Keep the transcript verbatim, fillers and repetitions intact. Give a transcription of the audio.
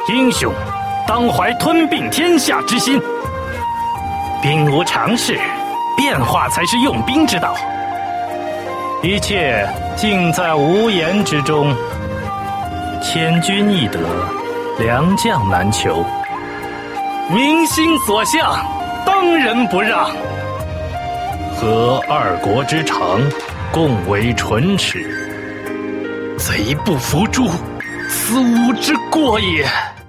英雄当怀吞并天下之心。兵无常势，变化才是用兵之道。一切尽在无言之中。千军易得，良将难求。民心所向，当仁不让。和二国之长，共为唇齿。贼不伏诛，此吾之过也。